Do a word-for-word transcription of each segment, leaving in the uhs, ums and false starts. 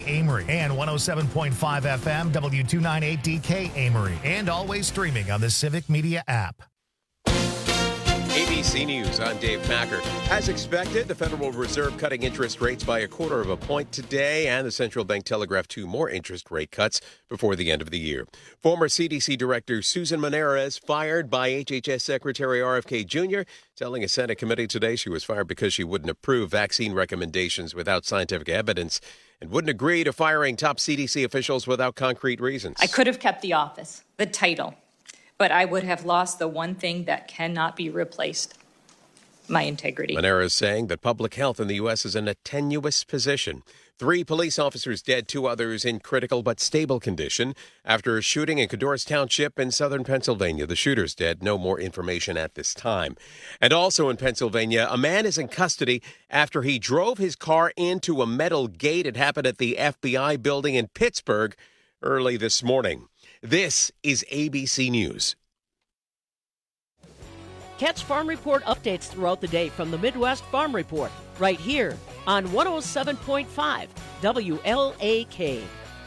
Amory, and one oh seven point five F M W two ninety-eight D K Amory, and always streaming on the Civic Media app. A B C News, I'm Dave Packer. As expected, the Federal Reserve cutting interest rates by a quarter of a point today, and the central bank telegraphed two more interest rate cuts before the end of the year. Former C D C Director Susan Menares fired by H H S Secretary R F K Junior, telling a Senate committee today she was fired because she wouldn't approve vaccine recommendations without scientific evidence and wouldn't agree to firing top C D C officials without concrete reasons. I could have kept the office, the title, but I would have lost the one thing that cannot be replaced, my integrity. Menares saying that public health in the U S is in a tenuous position. Three police officers dead, two others in critical but stable condition after a shooting in Cadorus Township in southern Pennsylvania. The shooter's dead. No more information at this time. And also in Pennsylvania, a man is in custody after he drove his car into a metal gate. It happened at the F B I building in Pittsburgh early this morning. This is A B C News. Catch Farm Report updates throughout the day from the Midwest Farm Report, right here on one oh seven point five W L A K.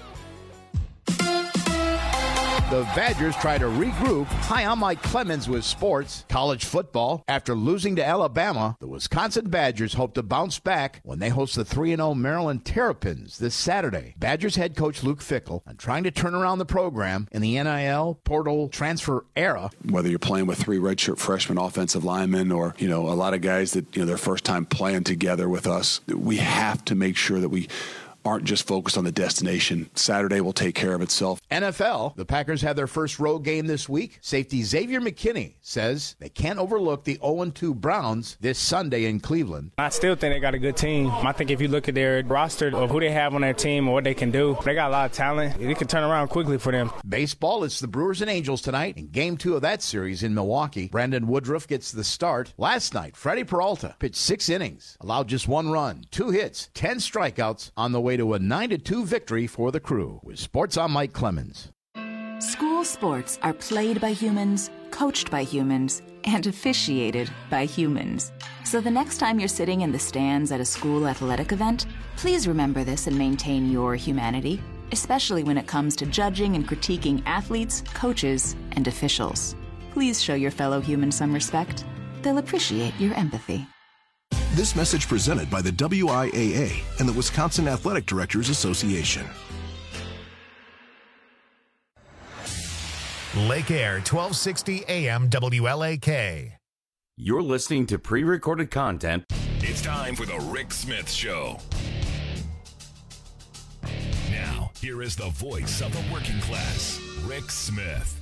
The Badgers try to regroup. Hi, I'm Mike Clemens with sports. College football. After losing to Alabama, the Wisconsin Badgers hope to bounce back when they host the three and oh Maryland Terrapins this Saturday. Badgers head coach Luke Fickell on trying to turn around the program in the N I L portal transfer era. Whether you're playing with three redshirt freshman offensive linemen or, you know, a lot of guys that, you know, their first time playing together with us, we have to make sure that we aren't just focused on the destination. Saturday will take care of itself. N F L, the Packers had their first road game this week. Safety Xavier McKinney says they can't overlook the oh and two Browns this Sunday in Cleveland. I still think they got a good team. I think if you look at their roster of who they have on their team or what they can do, they got a lot of talent. It can turn around quickly for them. Baseball, it's the Brewers and Angels tonight in game two of that series in Milwaukee. Brandon Woodruff gets the start. Last night, Freddie Peralta pitched six innings, allowed just one run, two hits, ten strikeouts on the way to a nine to two victory for the Crew. With sports, I'm Mike Clemens. School sports are played by humans, coached by humans, and officiated by humans. So the next time you're sitting in the stands at a school athletic event, please remember this and maintain your humanity, especially when it comes to judging and critiquing athletes, coaches, and officials. Please show your fellow humans some respect. They'll appreciate your empathy. This message presented by the W I A A and the Wisconsin Athletic Directors Association. Lake Air, twelve sixty A M W L A K. You're listening to pre-recorded content. It's time for the Rick Smith Show. Now, here is the voice of the working class, Rick Smith.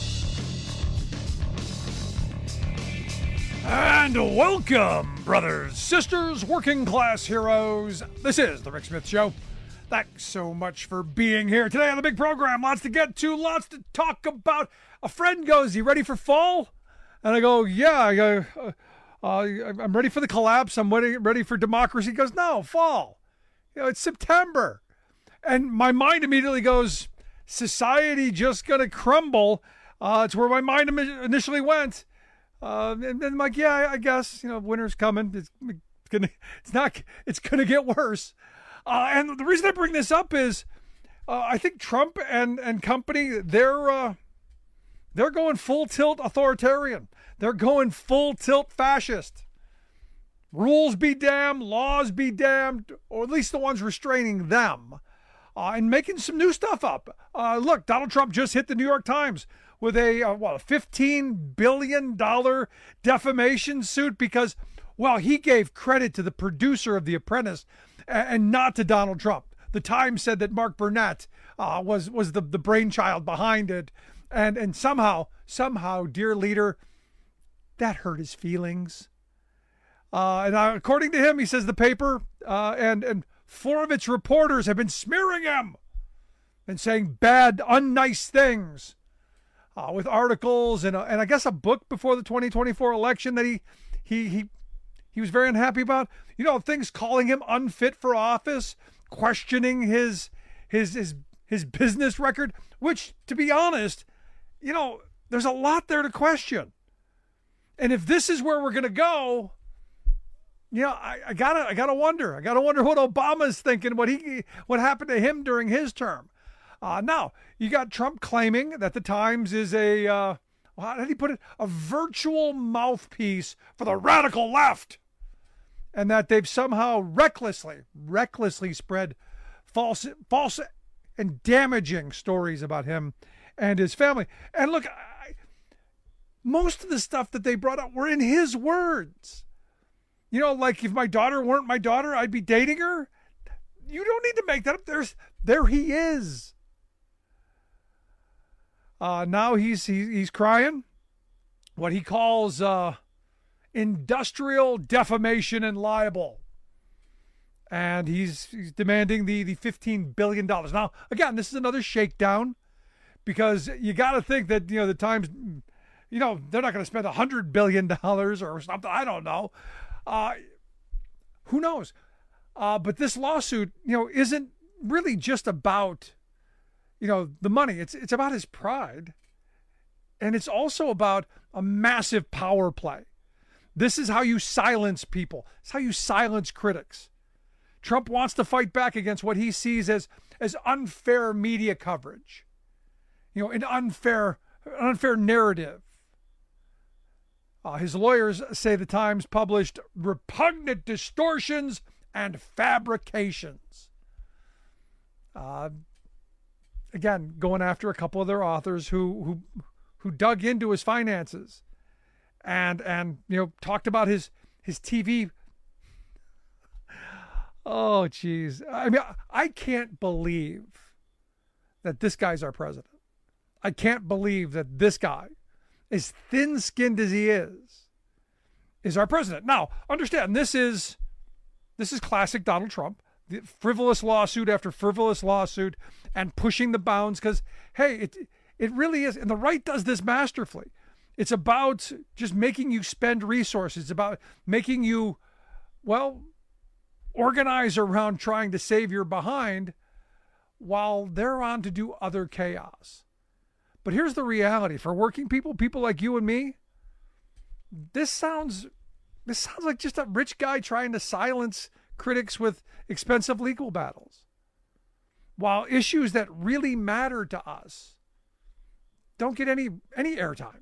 And welcome, brothers, sisters, working class heroes. This is the Rick Smith Show. Thanks so much for being here today on the big program. Lots to get to, lots to talk about. A friend goes, "You ready for fall?" And I go, "Yeah." I go, uh, uh, "I'm ready for the collapse. I'm ready, ready for democracy." He goes, "No, fall. You know, it's September." And my mind immediately goes, "Society just gonna crumble." Uh, it's where my mind initially went. Uh, and then I'm like, yeah, I guess, you know, winter's coming. It's gonna, it's not, it's gonna get worse. Uh, and the reason I bring this up is, uh, I think Trump and, and company, they're, uh, they're going full tilt authoritarian. They're going full tilt fascist. Rules be damned, laws be damned, or at least the ones restraining them, uh, and making some new stuff up. Uh, look, Donald Trump just hit the New York Times with a, uh, what, a fifteen billion dollars defamation suit because, well, he gave credit to the producer of The Apprentice and, and not to Donald Trump. The Times said that Mark Burnett uh, was was the, the brainchild behind it. And, and somehow, somehow, dear leader, that hurt his feelings. Uh, and uh, according to him, he says the paper uh, and, and four of its reporters have been smearing him and saying bad, unnice things. Uh, with articles and, a, and I guess a book before the twenty twenty-four election that he, he he he was very unhappy about. You know, things calling him unfit for office, questioning his his his his business record, which, to be honest, you know, there's a lot there to question. And if this is where we're going to go, you know, I, I gotta, I gotta wonder. I gotta wonder what Obama's thinking. What he, what happened to him during his term. Uh, now you got Trump claiming that the Times is a, uh, how did he put it? A virtual mouthpiece for the radical left, and that they've somehow recklessly, recklessly spread false, false, and damaging stories about him and his family. And look, I, most of the stuff that they brought up were in his words. You know, like if my daughter weren't my daughter, I'd be dating her. You don't need to make that up. There's, there he is. Uh, now he's he, he's crying what he calls uh, industrial defamation and libel. And he's, he's demanding the, the fifteen billion dollars. Now, again, this is another shakedown because you got to think that, you know, the Times, you know, they're not going to spend one hundred billion dollars or something. I don't know. Uh, who knows? Uh, but this lawsuit, you know, isn't really just about, you know, the money. It's it's about his pride. And it's also about a massive power play. This is how you silence people. It's how you silence critics. Trump wants to fight back against what he sees as, as unfair media coverage. You know, an unfair, unfair narrative. Uh, his lawyers say the Times published repugnant distortions and fabrications. Uh, again, going after a couple of their authors who who who dug into his finances and and you know talked about his his T V. Oh, geez. I mean, I can't believe that this guy's our president. I can't believe that this guy, as thin-skinned as he is, is our president. Now, understand, this is this is classic Donald Trump. The frivolous lawsuit after frivolous lawsuit and pushing the bounds because, hey, it it really is. And the right does this masterfully. It's about just making you spend resources. It's about making you, well, organize around trying to save your behind while they're on to do other chaos. But here's the reality. For working people, people like you and me, this sounds this sounds like just a rich guy trying to silence critics with expensive legal battles. While issues that really matter to us don't get any any airtime.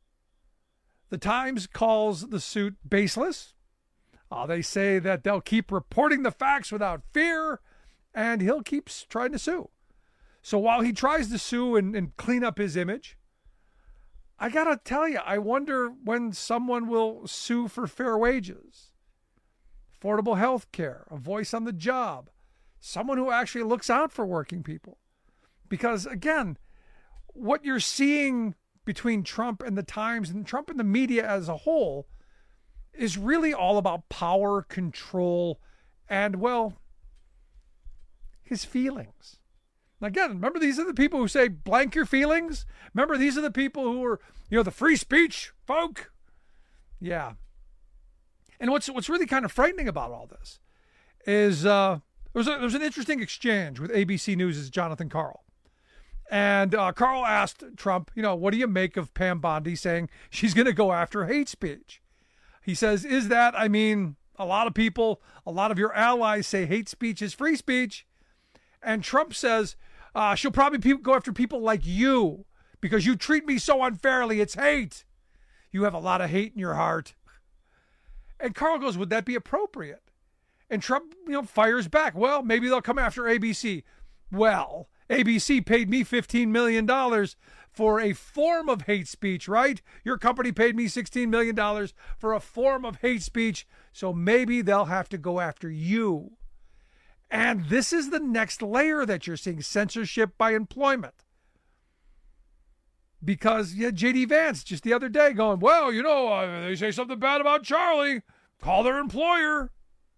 The Times calls the suit baseless. Uh, they say that they'll keep reporting the facts without fear, and he'll keep trying to sue. So while he tries to sue and, and clean up his image, I got to tell you, I wonder when someone will sue for fair wages, affordable health care, a voice on the job, someone who actually looks out for working people. Because, again, what you're seeing between Trump and the Times and Trump and the media as a whole is really all about power, control, and, well, his feelings. Now, again, remember, these are the people who say, blank your feelings. Remember, these are the people who are, you know, the free speech folk. Yeah. And what's what's really kind of frightening about all this is uh, there was, a, there was an interesting exchange with A B C News' Jonathan Karl. And uh, Karl asked Trump, you know, what do you make of Pam Bondi saying she's going to go after hate speech? He says, is that, I mean, a lot of people, a lot of your allies say hate speech is free speech. And Trump says, uh, she'll probably pe- go after people like you because you treat me so unfairly. It's hate. You have a lot of hate in your heart. And Karl goes, would that be appropriate? And Trump, you know, fires back. Well, maybe they'll come after A B C. Well, A B C paid me fifteen million dollars for a form of hate speech, right? Your company paid me sixteen million dollars for a form of hate speech, so maybe they'll have to go after you. And this is the next layer that you're seeing, censorship by employment. Because yeah, J D Vance just the other day going, well, you know, uh, they say something bad about Charlie, call their employer.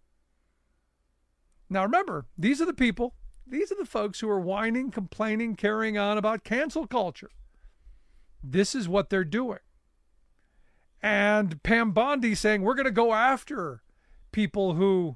Now remember, these are the people, these are the folks who are whining, complaining, carrying on about cancel culture. This is what they're doing. And Pam Bondi saying, we're going to go after people who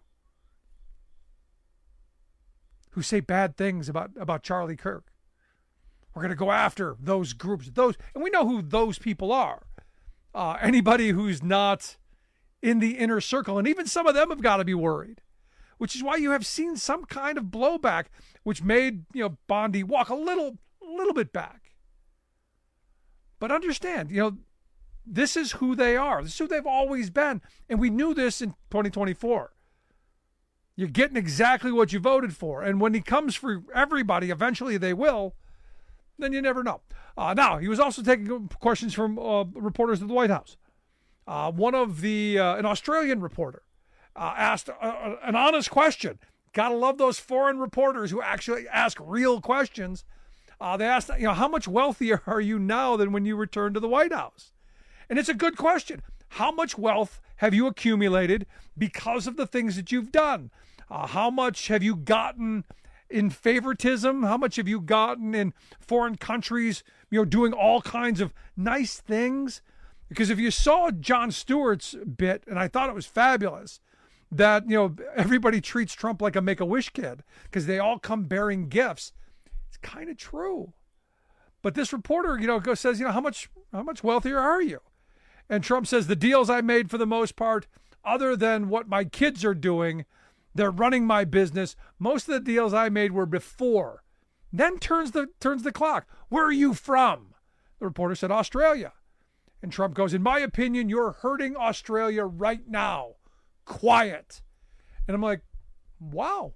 who say bad things about, about Charlie Kirk. We're going to go after those groups, those, and we know who those people are. Uh, anybody who's not in the inner circle. And even some of them have got to be worried, which is why you have seen some kind of blowback, which made, you know, Bondi walk a little, a little bit back. But understand, you know, this is who they are. This is who they've always been. And we knew this in twenty twenty-four. You're getting exactly what you voted for. And when he comes for everybody, eventually they will, then you never know. Uh, now, he was also taking questions from uh, reporters at the White House. Uh, one of the, uh, an Australian reporter uh, asked a, an honest question. Gotta love those foreign reporters who actually ask real questions. Uh, they asked, you know, how much wealthier are you now than when you returned to the White House? And it's a good question. How much wealth have you accumulated because of the things that you've done? Uh, how much have you gotten in favoritism? How much have you gotten in foreign countries, you know, doing all kinds of nice things? Because if you saw Jon Stewart's bit, and I thought it was fabulous, that, you know, everybody treats Trump like a Make-A-Wish kid because they all come bearing gifts. It's kind of true. But this reporter, you know, goes, says, you know, how much, how much wealthier are you? And Trump says, the deals I made for the most part, other than what my kids are doing, they're running my business. Most of the deals I made were before. Then turns the turns the clock. Where are you from? The reporter said, Australia. And Trump goes, in my opinion, you're hurting Australia right now. Quiet. And I'm like, wow.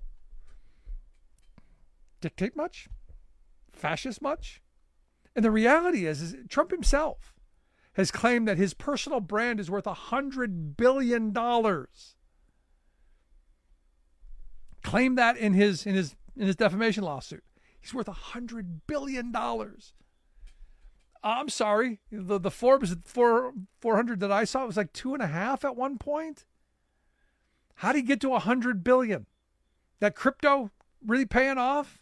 Dictate much? Fascist much? And the reality is, is Trump himself has claimed that his personal brand is worth one hundred billion dollars. Claimed that in his in his in his defamation lawsuit. He's worth one hundred billion dollars. I'm sorry, the the Forbes four four hundred that I saw was like two and a half at one point. How did he get to one hundred billion? That crypto really paying off?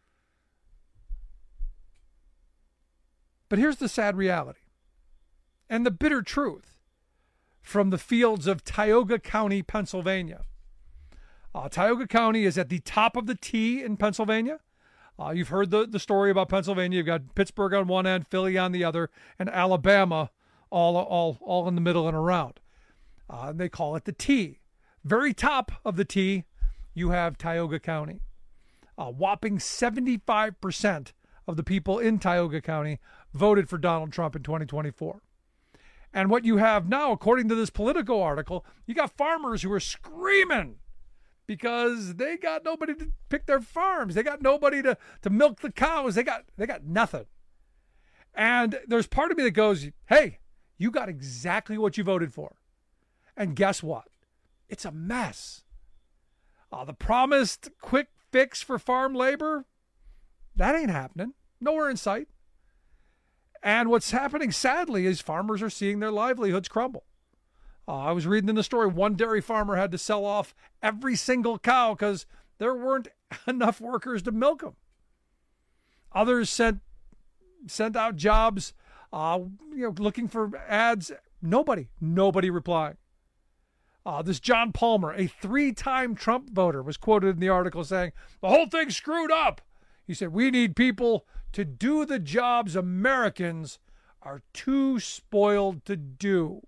But here's the sad reality and the bitter truth from the fields of Tioga County, Pennsylvania. Uh, Tioga County is at the top of the T in Pennsylvania. Uh, you've heard the, the story about Pennsylvania. You've got Pittsburgh on one end, Philly on the other, and Alabama all all all in the middle and around. Uh, they call it the T. Very top of the T, you have Tioga County. A whopping seventy-five percent of the people in Tioga County voted for Donald Trump in twenty twenty-four. And what you have now, according to this Politico article, you got farmers who are screaming because they got nobody to pick their farms. They got nobody to, to milk the cows. They got they got nothing. And there's part of me that goes, hey, you got exactly what you voted for. And guess what? It's a mess. Uh, the promised quick fix for farm labor, that ain't happening. Nowhere in sight. And what's happening, sadly, is farmers are seeing their livelihoods crumble. Uh, I was reading in the story, one dairy farmer had to sell off every single cow because there weren't enough workers to milk them. Others sent sent out jobs, uh, you know, looking for ads. Nobody, nobody replying. Uh, this John Palmer, a three-time Trump voter, was quoted in the article saying, the whole thing's screwed up. He said, we need people to do the jobs Americans are too spoiled to do.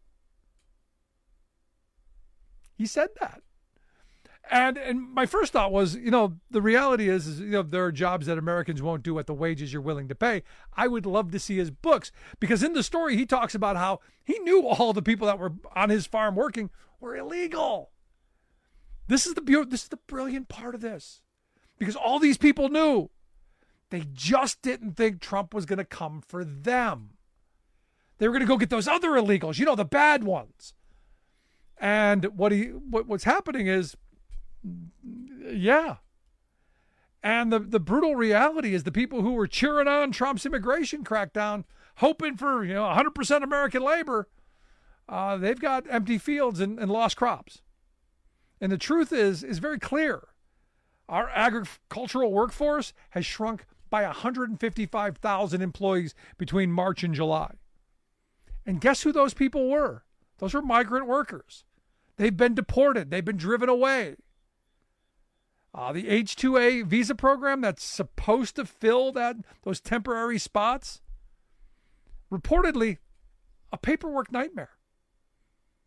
He said that. And and my first thought was, you know, the reality is, is, you know, there are jobs that Americans won't do at the wages you're willing to pay. I would love to see his books, because in the story he talks about how he knew all the people that were on his farm working were illegal. This is the this is the brilliant part of this, because all these people knew. They just didn't think Trump was going to come for them. They were going to go get those other illegals, you know, the bad ones. And what he what, what's happening is, yeah. And the, the brutal reality is the people who were cheering on Trump's immigration crackdown, hoping for, you know, one hundred percent American labor, uh, they've got empty fields and, and lost crops. And the truth is, is very clear. Our agricultural workforce has shrunk by one hundred fifty-five thousand employees between March and July. And guess who those people were? Those were migrant workers. They've been deported. They've been driven away. Uh, the H two A visa program that's supposed to fill that those temporary spots, reportedly a paperwork nightmare.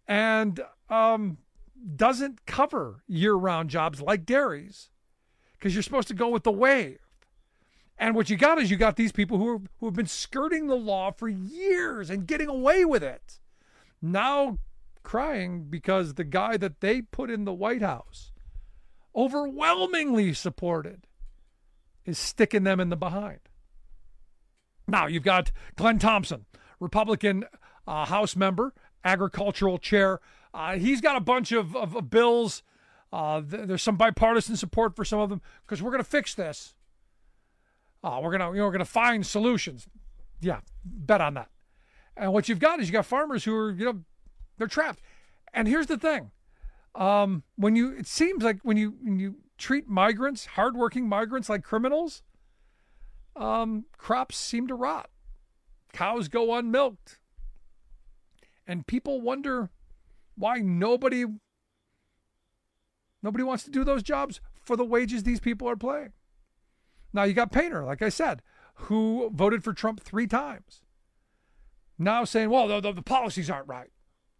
and um, doesn't cover year-round jobs like dairies, because you're supposed to go with the wave. And what you got is you got these people who, are, who have been skirting the law for years and getting away with it, now crying because the guy that they put in the White House, overwhelmingly supported, is sticking them in the behind. Now you've got Glenn Thompson, Republican uh, House member, agricultural chair. Uh, he's got a bunch of, of, of bills. Uh, th- there's some bipartisan support for some of them because we're going to fix this. Uh, we're gonna, you know, we're gonna find solutions. Yeah, bet on that. And what you've got is you got farmers who are, you know, they're trapped. And here's the thing: um, when you, it seems like when you when you treat migrants, hardworking migrants, like criminals, um, crops seem to rot. Cows go unmilked, and people wonder why nobody nobody wants to do those jobs for the wages these people are paying. Now, you got Painter, like I said, who voted for Trump three times. Now saying, well, the, the, the policies aren't right.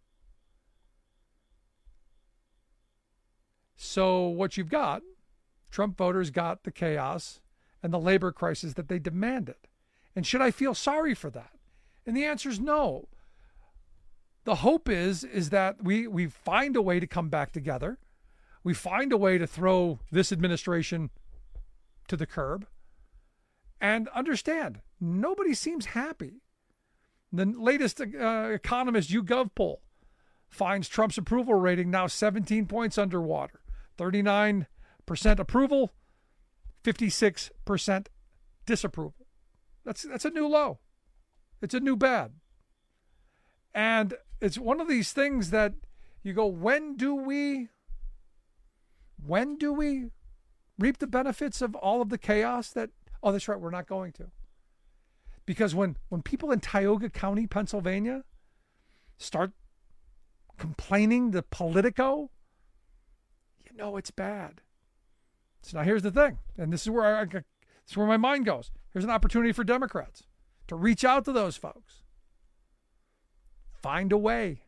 So what you've got, Trump voters got the chaos and the labor crisis that they demanded. And should I feel sorry for that? And the answer is no. The hope is, is that we, we find a way to come back together. We find a way to throw this administration to the curb, and understand nobody seems happy. The latest uh, Economist YouGov poll finds Trump's approval rating now seventeen points underwater. thirty-nine percent approval, fifty-six percent disapproval. That's that's a new low. It's a new bad. And it's one of these things that you go, when do we when do we reap the benefits of all of the chaos that, oh, that's right, we're not going to. Because when, when people in Tioga County, Pennsylvania, start complaining to Politico, you know it's bad. So now here's the thing, and this is where I, this is where my mind goes. Here's an opportunity for Democrats to reach out to those folks. Find a way.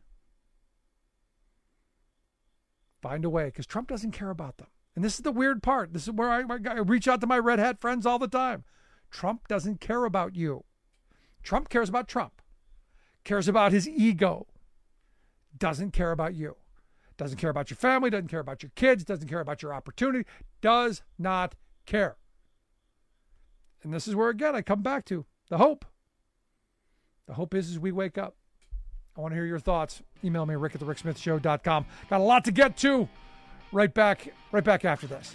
Find a way, because Trump doesn't care about them. And this is the weird part. This is where I, I reach out to my red hat friends all the time. Trump doesn't care about you. Trump cares about Trump. Cares about his ego. Doesn't care about you. Doesn't care about your family. Doesn't care about your kids. Doesn't care about your opportunity. Does not care. And this is where, again, I come back to the hope. The hope is, is we wake up. I want to hear your thoughts. Email me, rick at the rick smith show dot com. Got a lot to get to. Right back, right back after this.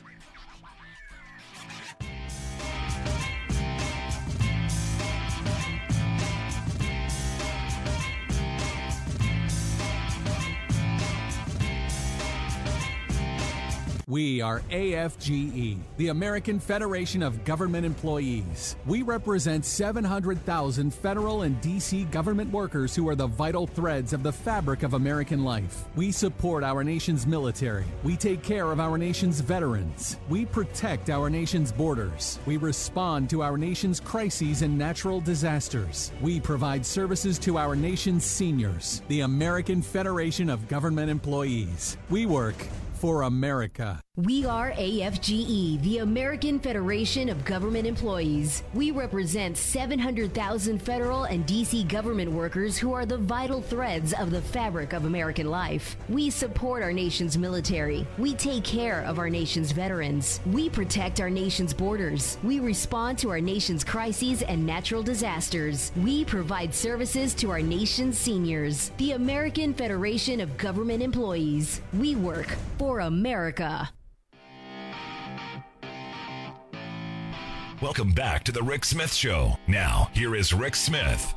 We are A F G E, the American Federation of Government Employees. We represent seven hundred thousand federal and D C government workers who are the vital threads of the fabric of American life. We support our nation's military. We take care of our nation's veterans. We protect our nation's borders. We respond to our nation's crises and natural disasters. We provide services to our nation's seniors. The American Federation of Government Employees. We work for America. We are A F G E, the American Federation of Government Employees. We represent seven hundred thousand federal and D C government workers who are the vital threads of the fabric of American life. We support our nation's military. We take care of our nation's veterans. We protect our nation's borders. We respond to our nation's crises and natural disasters. We provide services to our nation's seniors. The American Federation of Government Employees. We work for America. Welcome back to the Rick Smith Show. Now, here is Rick Smith.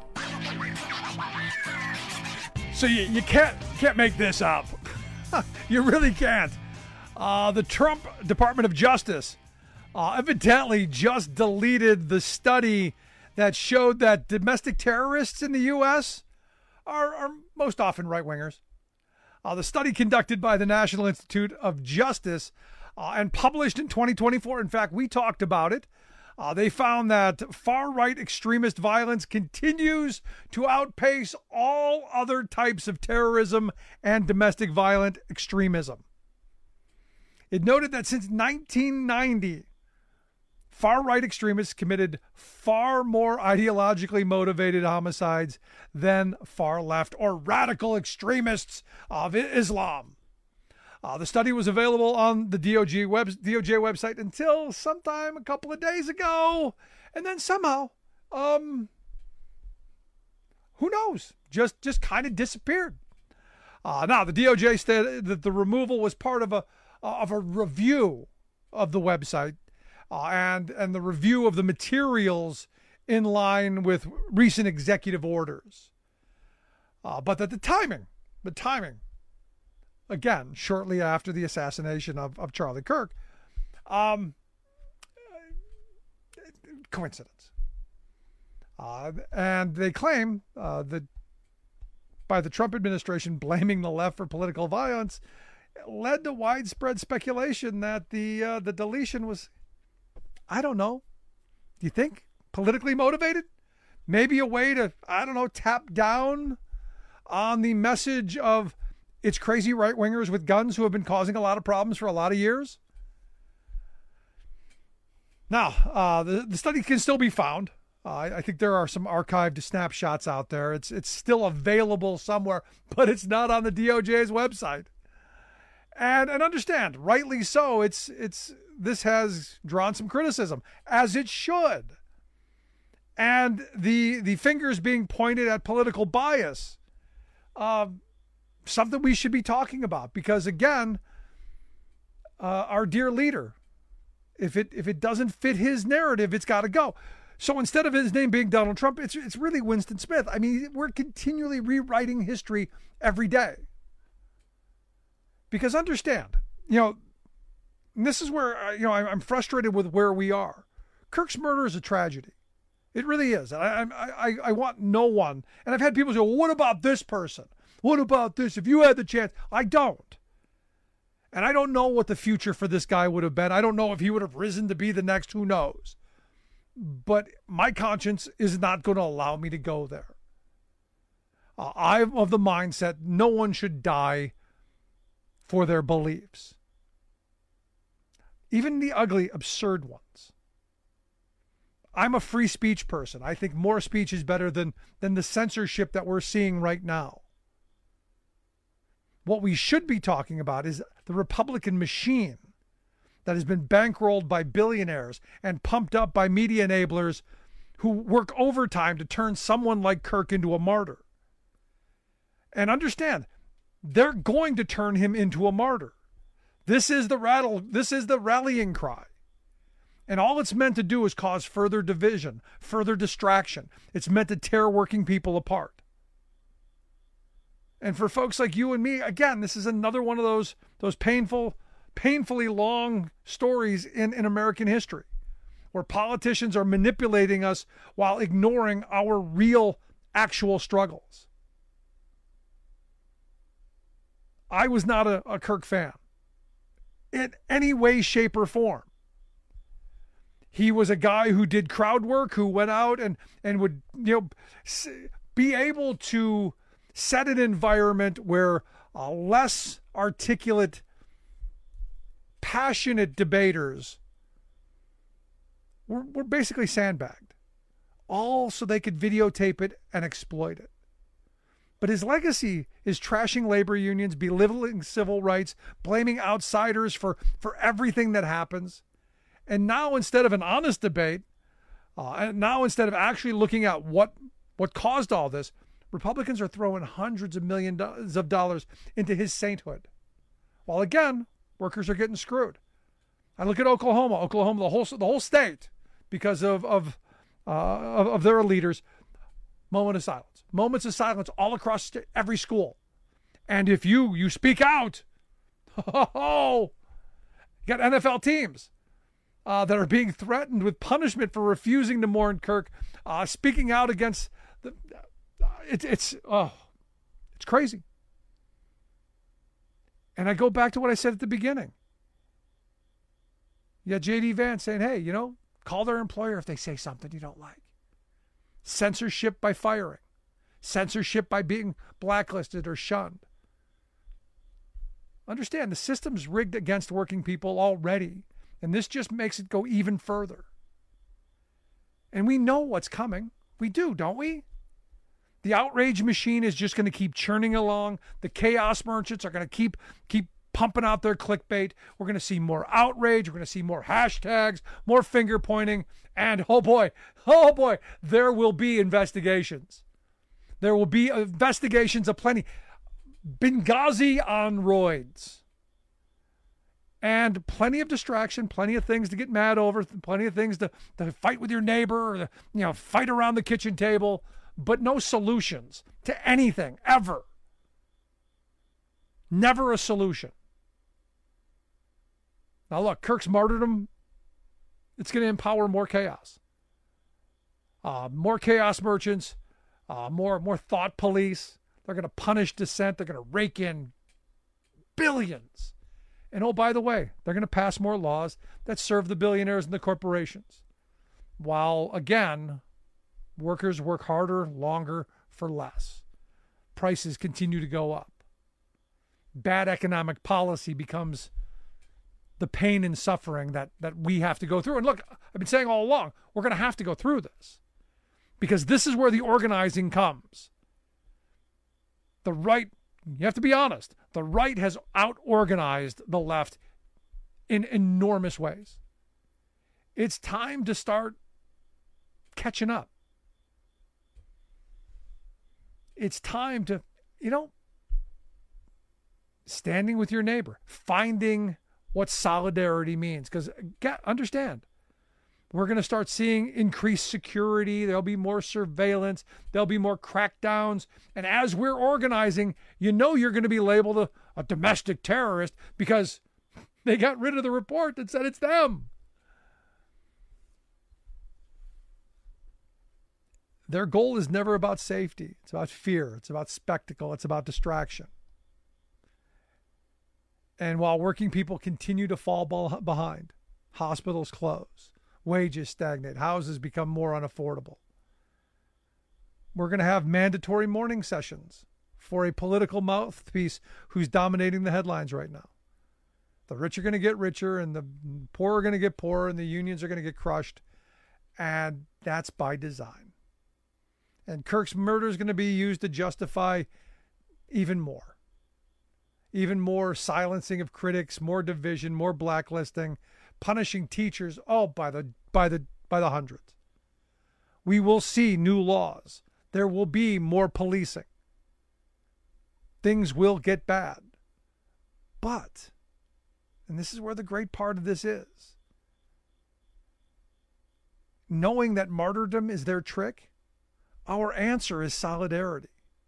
So you, you can't can't make this up. You really can't. Uh, the Trump Department of Justice uh, evidently just deleted the study that showed that domestic terrorists in the U S are, are most often right-wingers. Uh, the study conducted by the National Institute of Justice uh, and published in twenty twenty-four. In fact, we talked about it Uh, they found that far-right extremist violence continues to outpace all other types of terrorism and domestic violent extremism. It noted that since nineteen ninety, far-right extremists committed far more ideologically motivated homicides than far-left or radical extremists of Islam. Uh, the study was available on the D O J, web, D O J website until sometime a couple of days ago. And then somehow, um, who knows, just, just kind of disappeared. Uh, now, the D O J said that the removal was part of a, of a review of the website uh, and, and the review of the materials in line with recent executive orders. Uh, but that the timing, the timing, again, shortly after the assassination of, of Charlie Kirk. Um, coincidence. Uh, and they claim uh, that by the Trump administration blaming the left for political violence led to widespread speculation that the uh, the deletion was, I don't know, do you think politically motivated? Maybe a way to, I don't know, tap down on the message of it's crazy right-wingers with guns who have been causing a lot of problems for a lot of years. Now, uh, the, the study can still be found. Uh, I, I think there are some archived snapshots out there. It's it's still available somewhere, but it's not on the D O J's website. And and understand, rightly so, it's it's this has drawn some criticism, as it should. And the the fingers being pointed at political bias. Uh, Something we should be talking about, because again, uh, our dear leader, if it if it doesn't fit his narrative, it's got to go. So instead of his name being Donald Trump, it's it's really Winston Smith. I mean, we're continually rewriting history every day. Because understand, you know, and this is where you know I'm frustrated with where we are. Kirk's murder is a tragedy. It really is. I I I, I want no one. And I've had people say, well, "What about this person? What about this? If you had the chance." I don't. And I don't know what the future for this guy would have been. I don't know if he would have risen to be the next. Who knows? But my conscience is not going to allow me to go there. Uh, I'm of the mindset no one should die for their beliefs. Even the ugly, absurd ones. I'm a free speech person. I think more speech is better than, than the censorship that we're seeing right now. What we should be talking about is the Republican machine that has been bankrolled by billionaires and pumped up by media enablers who work overtime to turn someone like Kirk into a martyr. And understand, they're going to turn him into a martyr. This is the rattle, this is the rallying cry. And all it's meant to do is cause further division, further distraction. It's meant to tear working people apart. And for folks like you and me, again, this is another one of those those painful, painfully long stories in, in American history, where politicians are manipulating us while ignoring our real, actual struggles. I was not a, a Kirk fan in any way, shape, or form. He was a guy who did crowd work, who went out and, and would, you know, be able to set an environment where uh, less articulate, passionate debaters were, were basically sandbagged, all so they could videotape it and exploit it. But his legacy is trashing labor unions, belittling civil rights, blaming outsiders for, for everything that happens. And now, instead of an honest debate, uh, and now instead of actually looking at what what caused all this, Republicans are throwing hundreds of millions of dollars into his sainthood. While again, workers are getting screwed. I look at Oklahoma, Oklahoma, the whole the whole state, because of of uh, of, of their leaders. Moment of silence. Moments of silence all across st- every school. And if you you speak out, oh, you got N F L teams uh, that are being threatened with punishment for refusing to mourn Kirk, uh, speaking out against the. Uh, it, it's oh, it's crazy. And I go back to what I said at the beginning. You got J D Vance saying, "Hey, you know, Call their employer if they say something you don't like. Censorship by firing. Censorship by being blacklisted or shunned. Understand, the system's rigged against working people already, and this just makes it go even further. And we know what's coming. We do, don't we? The outrage machine is just going to keep churning along. The chaos merchants are going to keep keep pumping out their clickbait. We're going to see more outrage. We're going to see more hashtags, more finger pointing. And oh boy, oh boy, there will be investigations. There will be investigations aplenty. Benghazi on roids. And plenty of distraction, plenty of things to get mad over, plenty of things to, to fight with your neighbor or to, you know, fight around the kitchen table, but no solutions to anything, ever. Never a solution. Now look, Kirk's martyrdom, it's going to empower more chaos. Uh, more chaos merchants, uh, more, more thought police. They're going to punish dissent. They're going to rake in billions. And oh, by the way, they're going to pass more laws that serve the billionaires and the corporations. While, again, workers work harder, longer, for less. Prices continue to go up. Bad economic policy becomes the pain and suffering that, that we have to go through. And look, I've been saying all along, we're going to have to go through this. Because this is where the organizing comes. The right, you have to be honest, the right has out-organized the left in enormous ways. It's time to start catching up. It's time to, you know, standing with your neighbor, finding what solidarity means. Because, understand, we're going to start seeing increased security. There'll be more surveillance. There'll be more crackdowns. And as we're organizing, you know you're going to be labeled a, a domestic terrorist because they got rid of the report that said it's them. Their goal is never about safety. It's about fear. It's about spectacle. It's about distraction. And while working people continue to fall behind, hospitals close, wages stagnate, houses become more unaffordable, we're going to have mandatory morning sessions for a political mouthpiece who's dominating the headlines right now. The rich are going to get richer and the poor are going to get poorer and the unions are going to get crushed. And that's by design. And Kirk's murder is going to be used to justify even more. Even more silencing of critics, more division, more blacklisting, punishing teachers, oh, by the by the by the hundreds. We will see new laws. There will be more policing. Things will get bad. But, and this is where the great part of this is, knowing that martyrdom is their trick, our answer is solidarity.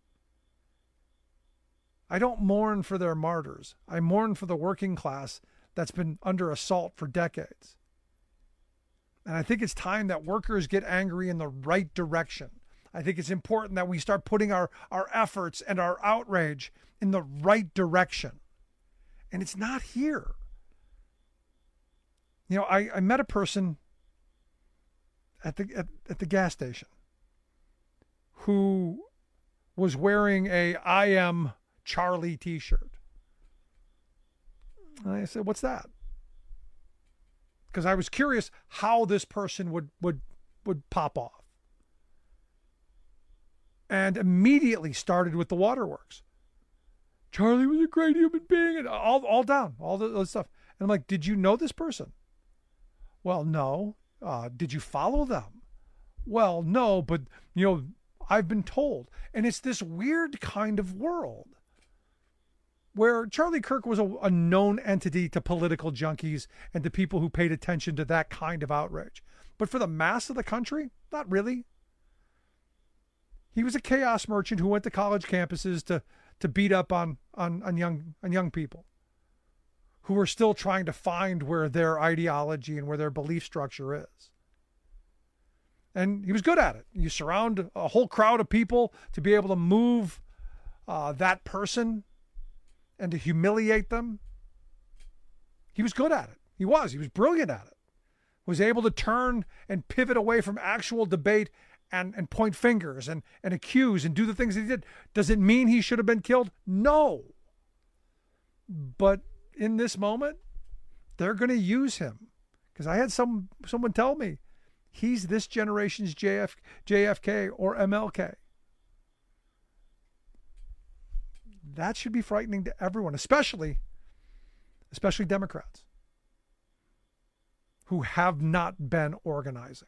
I don't mourn for their martyrs. I mourn for the working class that's been under assault for decades. And I think it's time that workers get angry in the right direction. I think it's important that we start putting our, our efforts and our outrage in the right direction. And it's not here. You know, I, I met a person at the at, at the gas station who was wearing a I Am Charlie t-shirt. And I said, what's that? Because I was curious how this person would, would, would pop off. And immediately started with the waterworks. Charlie was a great human being, and all, all down, all the other stuff. And I'm like, did you know this person? Well, no. Uh, did you follow them? Well, no, but, you know, I've been told. And it's this weird kind of world where Charlie Kirk was a, a known entity to political junkies and to people who paid attention to that kind of outrage. But for the mass of the country, not really. He was a chaos merchant who went to college campuses to, to beat up on, on, on, young, on young people who were still trying to find where their ideology and where their belief structure is. And he was good at it. You surround a whole crowd of people to be able to move uh, that person and to humiliate them. He was good at it. He was. He was brilliant at it. was able to turn and pivot away from actual debate and, and point fingers and, and accuse and do the things he did, does it mean he should have been killed? No. But in this moment, they're going to use him. Because I had some someone tell me he's this generation's J F, J F K or M L K. That should be frightening to everyone, especially, especially Democrats who have not been organizing.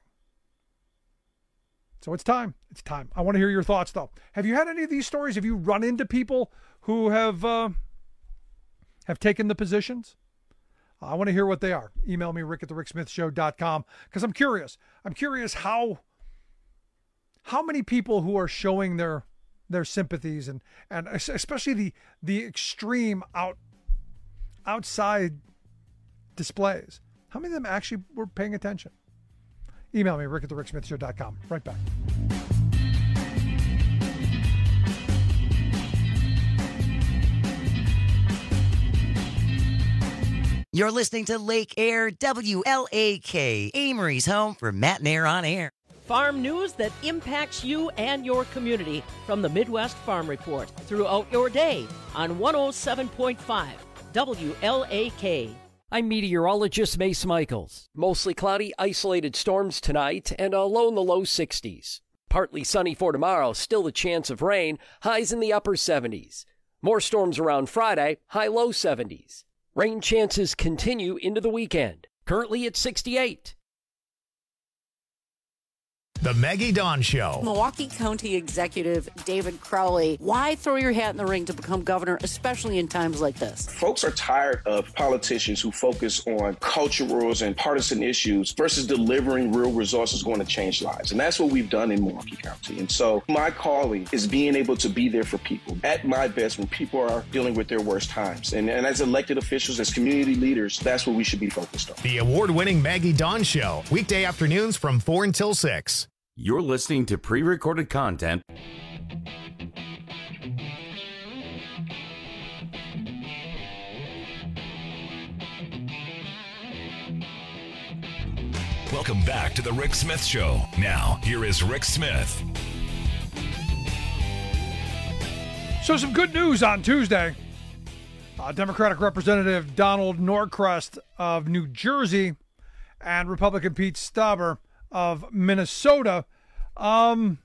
So it's time. It's time. I want to hear your thoughts, though. Have you had any of these stories? Have you run into people who have uh, have taken the positions? I want to hear what they are. Email me, rick at the rick smith show dot com, because I'm curious. I'm curious how how many people who are showing their their sympathies and, and especially the the extreme out outside displays, how many of them actually were paying attention? Email me, rick at the rick smith show dot com. Right back. You're listening to Lake Air W L A K, Amory's home for Matt and Air on Air. Farm news that impacts you and your community from the Midwest Farm Report throughout your day on one oh seven point five W L A K. I'm meteorologist Mace Michaels. Mostly cloudy, isolated storms tonight and a low in the low sixties. Partly sunny for tomorrow, still a chance of rain, highs in the upper seventies. More storms around Friday, high low seventies. Rain chances continue into the weekend. Currently at sixty-eight. The Maggie Dawn Show. Milwaukee County Executive David Crowley, why throw your hat in the ring to become governor, especially in times like this? Folks are tired of politicians who focus on culturals and partisan issues versus delivering real resources going to change lives. And that's what we've done in Milwaukee County. And so my calling is being able to be there for people at my best when people are dealing with their worst times. And, and as elected officials, as community leaders, that's what we should be focused on. The award-winning Maggie Dawn Show, weekday afternoons from four until six. You're listening to pre-recorded content. Welcome back to the Rick Smith Show. Now, here is Rick Smith. So some good news on Tuesday. Uh, Democratic Representative Donald Norcross of New Jersey and Republican Pete Stauber of Minnesota, um,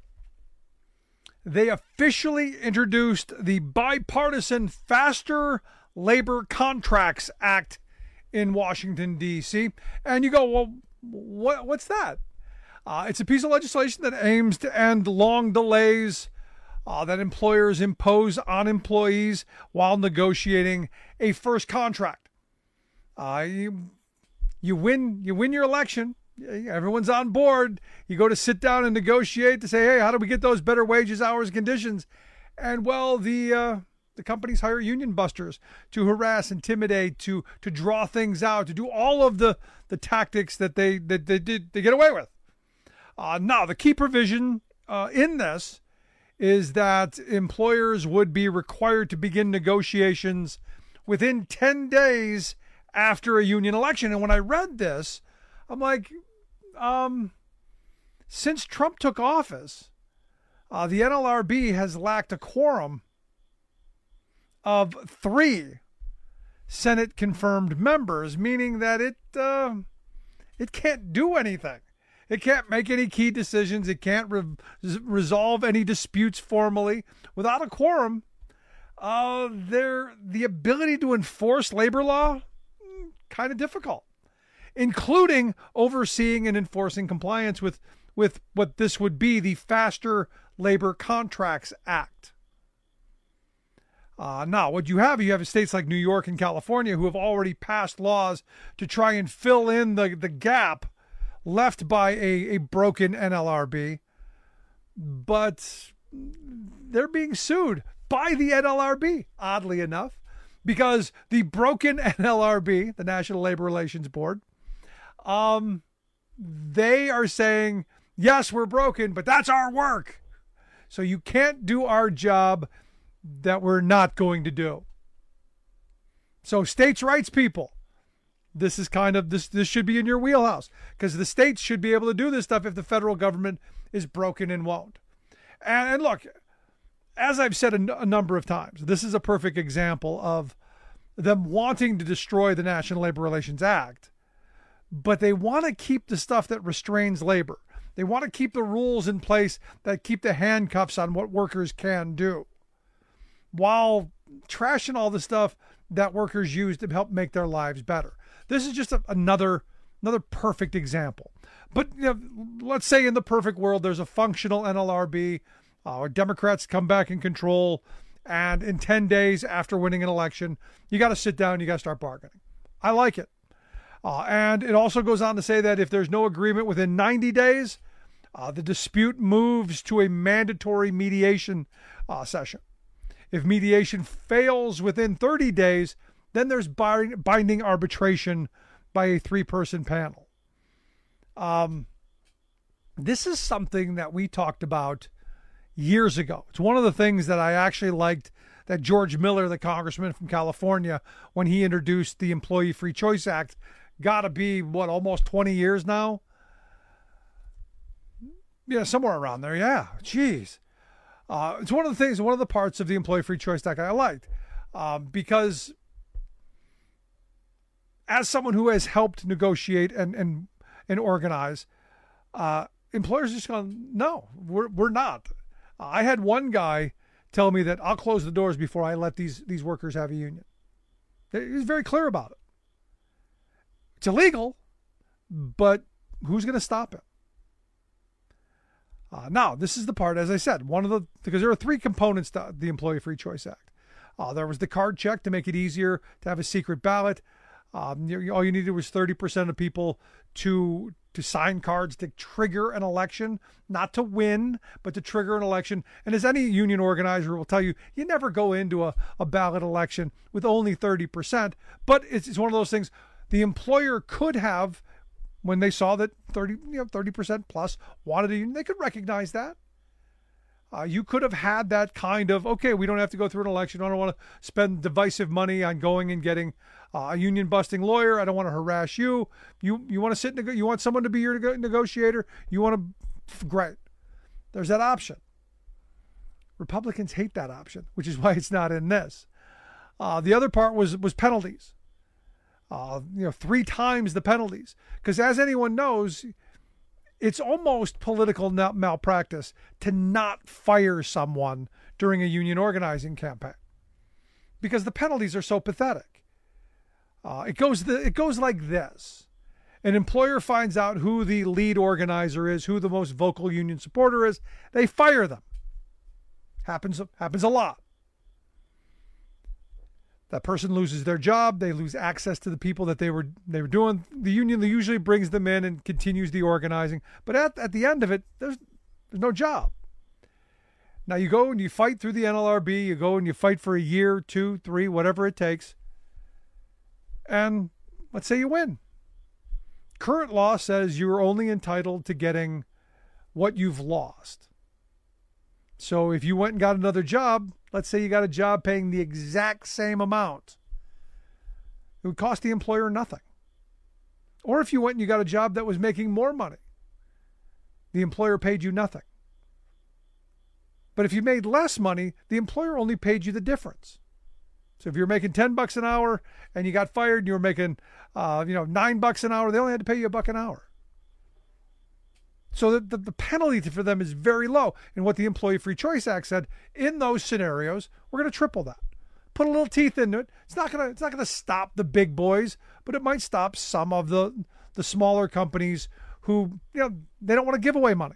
they officially introduced the bipartisan Faster Labor Contracts Act in Washington, D C And you go, well, what, what's that? Uh, it's a piece of legislation that aims to end long delays uh, that employers impose on employees while negotiating a first contract. Uh, you, you win, you win your election. Everyone's on board. You go to sit down and negotiate to say, hey, how do we get those better wages, hours, conditions? And, well, the uh, the companies hire union busters to harass, intimidate, to to draw things out, to do all of the, the tactics that they that they did they get away with. Uh, now, the key provision uh, in this is that employers would be required to begin negotiations within ten days after a union election. And when I read this, I'm like, um, since Trump took office, uh, the N L R B has lacked a quorum of three Senate-confirmed members, meaning that it uh, it can't do anything. It can't make any key decisions. It can't re- resolve any disputes formally. Without a quorum, uh, there the ability to enforce labor law, kind of difficult, including overseeing and enforcing compliance with, with what this would be the Faster Labor Contracts Act. Uh, now, what you have, you have states like New York and California who have already passed laws to try and fill in the, the gap left by a, a broken N L R B. But they're being sued by the N L R B, oddly enough, because the broken N L R B, the National Labor Relations Board, Um, they are saying, yes, we're broken, but that's our work. So you can't do our job that we're not going to do. So states' rights people, this is kind of this this should be in your wheelhouse, because the states should be able to do this stuff if the federal government is broken and won't. And, and look, as I've said a, n- a number of times, this is a perfect example of them wanting to destroy the National Labor Relations Act, but they want to keep the stuff that restrains labor. They want to keep the rules in place that keep the handcuffs on what workers can do, while trashing all the stuff that workers use to help make their lives better. This is just a, another another perfect example. But you know, let's say in the perfect world, there's a functional N L R B, uh, Democrats come back in control, and in ten days after winning an election, you got to sit down, you got to start bargaining. I like it. Uh, and it also goes on to say that if there's no agreement within ninety days, uh, the dispute moves to a mandatory mediation uh, session. If mediation fails within thirty days, then there's binding arbitration by a three-person panel. Um, this is something that we talked about years ago. It's one of the things that I actually liked that George Miller, the congressman from California, when he introduced the Employee Free Choice Act, got to be, what, almost twenty years now? Yeah, somewhere around there, yeah. Jeez. Uh, it's one of the things, one of the parts of the Employee Free Choice Act I liked, um, because as someone who has helped negotiate and and, and organize, uh, employers are just going, no, we're we're not. I had one guy tell me that I'll close the doors before I let these these workers have a union. He was very clear about it. It's illegal, but who's going to stop it? Uh, now, this is the part, as I said, one of the, because there are three components to the Employee Free Choice Act. Uh, there was the card check to make it easier to have a secret ballot. Um, you, all you needed was thirty percent of people to to sign cards to trigger an election, not to win, but to trigger an election. And as any union organizer will tell you, you never go into a, a ballot election with only thirty percent. But it's, it's one of those things the employer could have, when they saw that thirty, you know, thirty percent plus wanted a union, they could recognize that. Uh, you could have had that kind of, okay, we don't have to go through an election. I don't want to spend divisive money on going and getting uh, a union busting lawyer. I don't want to harass you. You you want to sit, neg- you want someone to be your neg- negotiator. You want to, great. There's that option. Republicans hate that option, which is why it's not in this. Uh, the other part was was penalties. Uh, you know, three times the penalties. Because as anyone knows, it's almost political malpractice to not fire someone during a union organizing campaign, because the penalties are so pathetic. Uh, it goes the, it goes like this. An employer finds out who the lead organizer is, who the most vocal union supporter is. They fire them. Happens, happens a lot. That person loses their job. They lose access to the people that they were they were doing. The union usually brings them in and continues the organizing. But at, at the end of it, there's there's no job. Now you go and you fight through the N L R B. You go and you fight for a year, two, three, whatever it takes. And let's say you win. Current law says you are only entitled to getting what you've lost. So if you went and got another job, let's say you got a job paying the exact same amount, it would cost the employer nothing. Or if you went and you got a job that was making more money, the employer paid you nothing. But if you made less money, the employer only paid you the difference. So if you're making ten bucks an hour and you got fired and you were making, uh, you know, nine bucks an hour, they only had to pay you a buck an hour. So the, the, the penalty for them is very low. And what the Employee Free Choice Act said, in those scenarios, we're going to triple that. Put a little teeth into it. It's not going to it's not going to stop the big boys, but it might stop some of the the smaller companies who, you know, they don't want to give away money.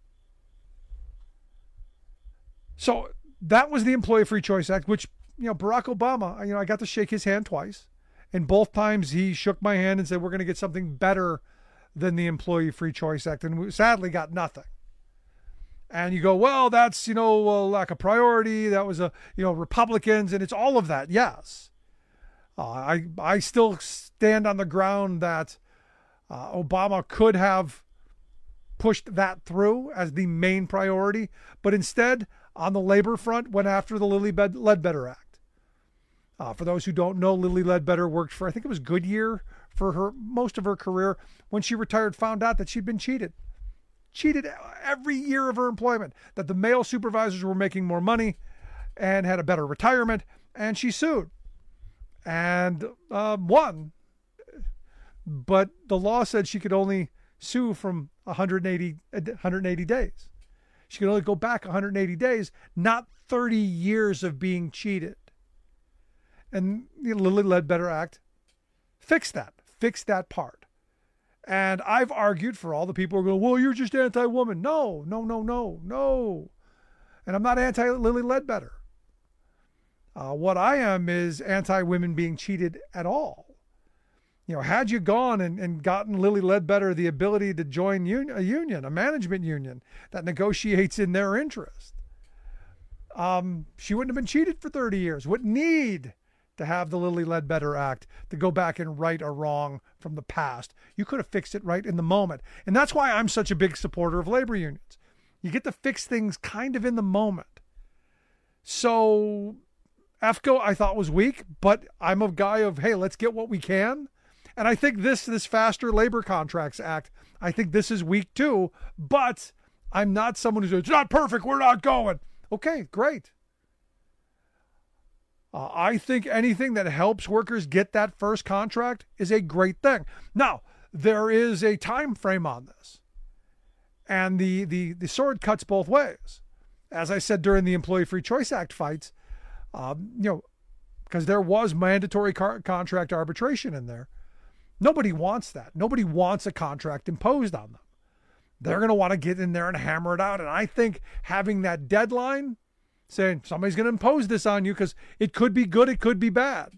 So that was the Employee Free Choice Act, which, you know, Barack Obama, you know, I got to shake his hand twice. And both times he shook my hand and said, we're going to get something better than the Employee Free Choice Act, and we sadly got nothing. And you go, well, that's, you know, a lack of priority. That was a, you know, Republicans, and it's all of that. Yes. Uh, I, I still stand on the ground that uh, Obama could have pushed that through as the main priority, but instead on the labor front went after the Lilly Ledbetter Act. Uh, for those who don't know, Lilly Ledbetter worked for, I think it was Goodyear for her most of her career. When she retired, found out that she'd been cheated. Cheated every year of her employment, that the male supervisors were making more money and had a better retirement, and she sued and uh, won. But the law said she could only sue from one hundred eighty, one hundred eighty days. She could only go back one hundred eighty days, not thirty years of being cheated. And the Lilly Ledbetter Act fixed that, fixed that part. And I've argued for all the people who are going, well, you're just anti-woman. No, no, no, no, no. And I'm not anti-Lilly Ledbetter. Uh, what I am is anti-women being cheated at all. You know, had you gone and, and gotten Lilly Ledbetter the ability to join un- a union, a management union that negotiates in their interest, um, she wouldn't have been cheated for thirty years. Wouldn't need to have the Lilly Ledbetter Act to go back and right a wrong from the past. You could have fixed it right in the moment. And that's why I'm such a big supporter of labor unions. You get to fix things kind of in the moment. So E F C O I thought was weak, but I'm a guy of, hey, let's get what we can. And I think this, this Faster Labor Contracts Act, I think this is weak too, but I'm not someone who's, it's not perfect, we're not going. Okay, great. Uh, I think anything that helps workers get that first contract is a great thing. Now, there is a time frame on this, and the, the, the sword cuts both ways. As I said during the Employee Free Choice Act fights, um, you know, because there was mandatory car- contract arbitration in there. Nobody wants that. Nobody wants a contract imposed on them. They're going to want to get in there and hammer it out. And I think having that deadline, saying somebody's going to impose this on you because it could be good, it could be bad,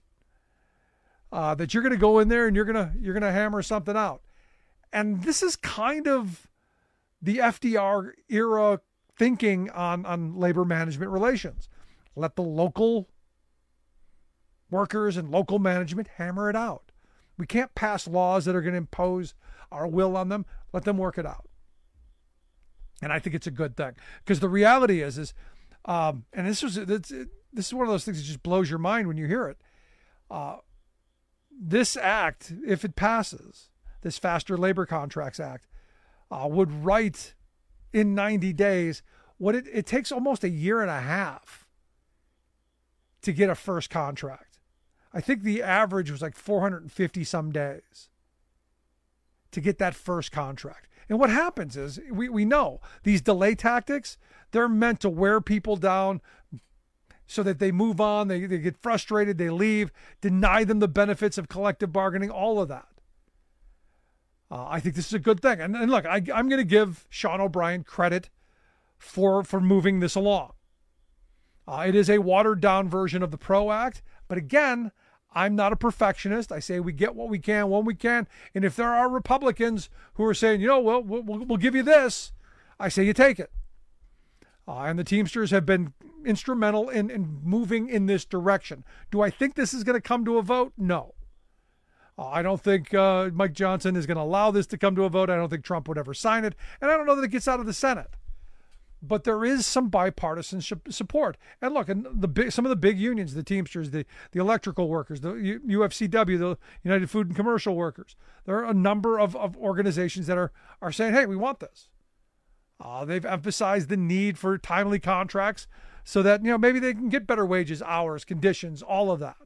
uh, that you're going to go in there and you're going to you're going to hammer something out. And this is kind of the F D R era thinking on, on labor management relations. Let the local workers and local management hammer it out. We can't pass laws that are going to impose our will on them. Let them work it out. And I think it's a good thing, because the reality is, is, um, and this was, this, this is one of those things that just blows your mind when you hear it. Uh, this act, if it passes, this Faster Labor Contracts Act, uh, would write in ninety days what it, it takes almost a year and a half to get a first contract. I think the average was like four hundred fifty some days to get that first contract. And what happens is, we, we know these delay tactics, they're meant to wear people down so that they move on, they, they get frustrated, they leave, deny them the benefits of collective bargaining, all of that. Uh, I think this is a good thing. And, and look, I, I'm going to give Sean O'Brien credit for, for moving this along. Uh, it is a watered down version of the PRO Act, but again, I'm not a perfectionist. I say we get what we can when we can. And if there are Republicans who are saying, you know, well, we'll, we'll give you this, I say you take it. Uh, and the Teamsters have been instrumental in, in moving in this direction. Do I think this is going to come to a vote? No. Uh, I don't think uh, Mike Johnson is going to allow this to come to a vote. I don't think Trump would ever sign it. And I don't know that it gets out of the Senate. But there is some bipartisan support. And look, and the big, some of the big unions, the Teamsters, the, the electrical workers, the U, U F C W, the United Food and Commercial Workers. There are a number of, of organizations that are, are saying, hey, we want this. Uh, they've emphasized the need for timely contracts so that, you know, maybe they can get better wages, hours, conditions, all of that.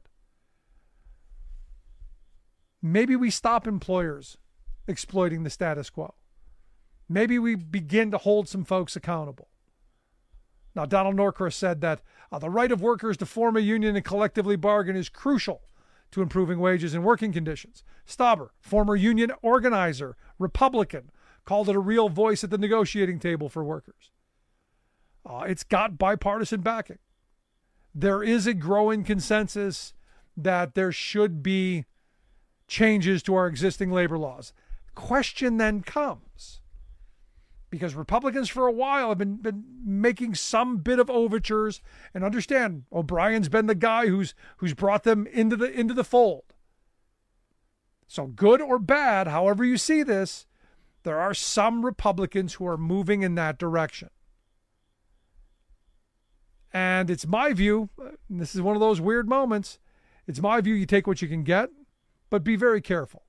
Maybe we stop employers exploiting the status quo. Maybe we begin to hold some folks accountable. Now, Donald Norcross said that uh, the right of workers to form a union and collectively bargain is crucial to improving wages and working conditions. Stauber, former union organizer, Republican, called it a real voice at the negotiating table for workers. Uh, it's got bipartisan backing. There is a growing consensus that there should be changes to our existing labor laws. Question then comes, because Republicans for a while have been, been making some bit of overtures, and understand O'Brien's been the guy who's who's brought them into the into the fold. So good or bad, however you see this, there are some Republicans who are moving in that direction. And it's my view, and this is one of those weird moments, It's my view you take what you can get, but be very careful.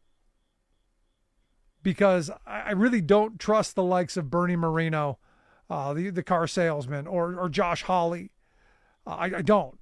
Because I really don't trust the likes of Bernie Moreno, uh, the, the car salesman, or, or Josh Hawley. Uh, I, I don't.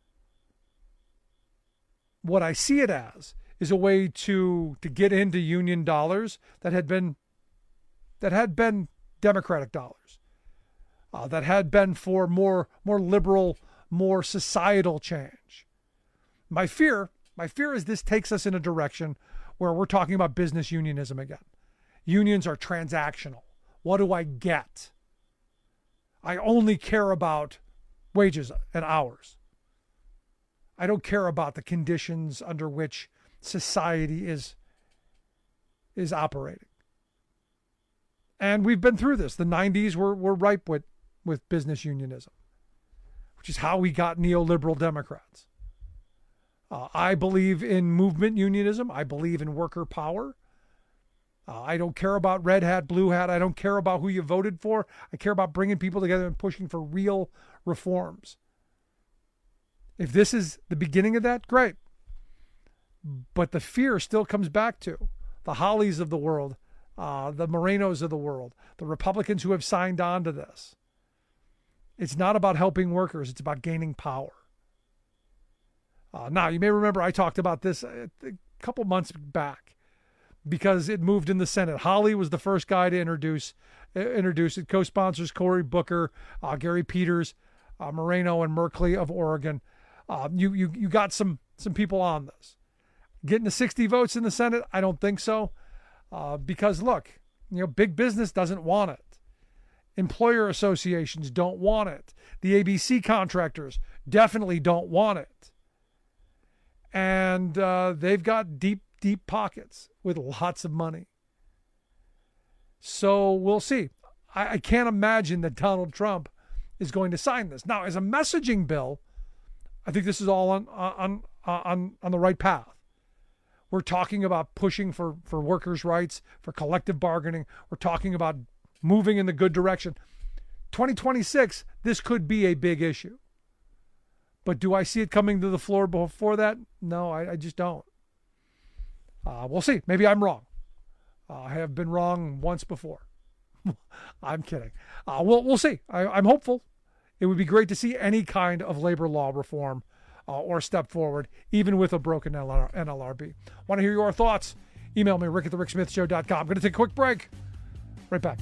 What I see it as is a way to, to get into union dollars that had been that had been Democratic dollars, uh, that had been for more more liberal, more societal change. My fear, my fear is this takes us in a direction where we're talking about business unionism again. Unions are transactional. What do I get? I only care about wages and hours. I don't care about the conditions under which society is, is operating. And we've been through this. The nineties were, were ripe with, with business unionism, which is how we got neoliberal Democrats. Uh, I believe in movement unionism. I believe in worker power. Uh, I don't care about red hat, blue hat. I don't care about who you voted for. I care about bringing people together and pushing for real reforms. If this is the beginning of that, great. But the fear still comes back to the Hollies of the world, uh, the Morenos of the world, the Republicans who have signed on to this. It's not about helping workers. It's about gaining power. Uh, now, you may remember I talked about this a, a couple months back because it moved in the Senate. Hawley was the first guy to introduce, uh, introduce it. Co-sponsors Cory Booker, uh, Gary Peters, uh, Moreno, and Merkley of Oregon. Uh, you, you, you got some, some people on this. Getting to sixty votes in the Senate? I don't think so. Uh, because, look, you know, big business doesn't want it. Employer associations don't want it. The A B C contractors definitely don't want it. And uh, they've got deep, deep pockets with lots of money. So we'll see. I, I can't imagine that Donald Trump is going to sign this. Now, as a messaging bill, I think this is all on on on on the right path. We're talking about pushing for, for workers' rights, for collective bargaining. We're talking about moving in the good direction. twenty twenty-six, this could be a big issue. But do I see it coming to the floor before that? No, I, I just don't. Uh, we'll see. Maybe I'm wrong. Uh, I have been wrong once before. I'm kidding. Uh, we'll, we'll see. I, I'm hopeful. It would be great to see any kind of labor law reform uh, or step forward, even with a broken N L R B. Want to hear your thoughts? Email me, rick at the rick smith show dot com. I'm going to take a quick break. Right back.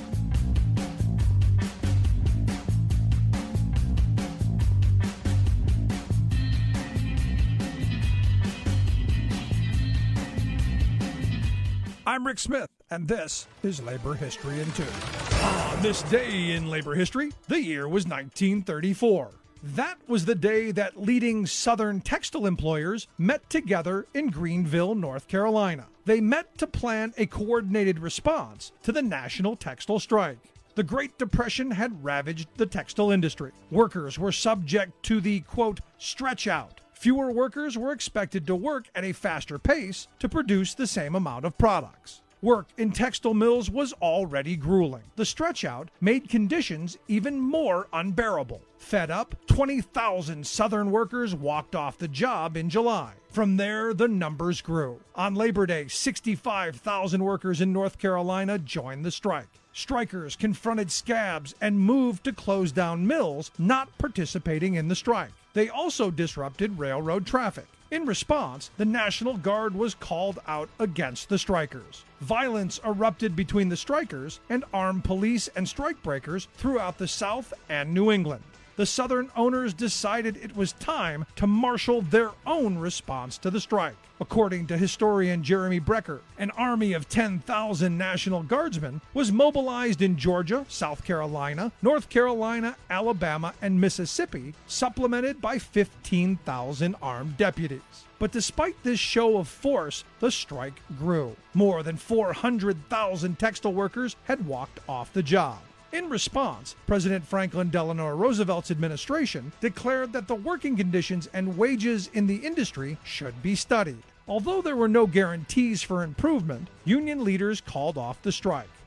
I'm Rick Smith, and this is Labor History in Two. On this day in labor history, the year was nineteen thirty-four. That was the day that leading Southern textile employers met together in Greenville, North Carolina. They met to plan a coordinated response to the national textile strike. The Great Depression had ravaged the textile industry. Workers were subject to the, quote, stretch out. Fewer workers were expected to work at a faster pace to produce the same amount of products. Work in textile mills was already grueling. The stretch out made conditions even more unbearable. Fed up, twenty thousand Southern workers walked off the job in July. From there, the numbers grew. On Labor Day, sixty-five thousand workers in North Carolina joined the strike. Strikers confronted scabs and moved to close down mills not participating in the strike. They also disrupted railroad traffic. In response, the National Guard was called out against the strikers. Violence erupted between the strikers and armed police and strikebreakers throughout the South and New England. The Southern owners decided it was time to marshal their own response to the strike. According to historian Jeremy Brecker, an army of ten thousand National Guardsmen was mobilized in Georgia, South Carolina, North Carolina, Alabama, and Mississippi, supplemented by fifteen thousand armed deputies. But despite this show of force, the strike grew. More than four hundred thousand textile workers had walked off the job. In response, President Franklin Delano Roosevelt's administration declared that the working conditions and wages in the industry should be studied. Although there were no guarantees for improvement, union leaders called off the strike.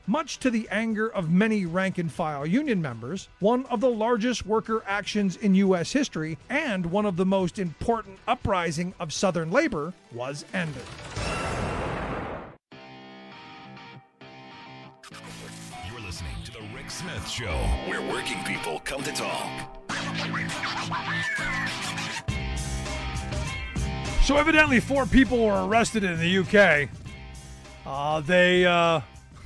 much to the anger of many rank-and-file union members, one of the largest worker actions in U S history and one of the most important uprising of Southern labor was ended. You're listening to The Rick Smith Show, where working people come to talk. So evidently four people were arrested in the U K. Uh, they, uh,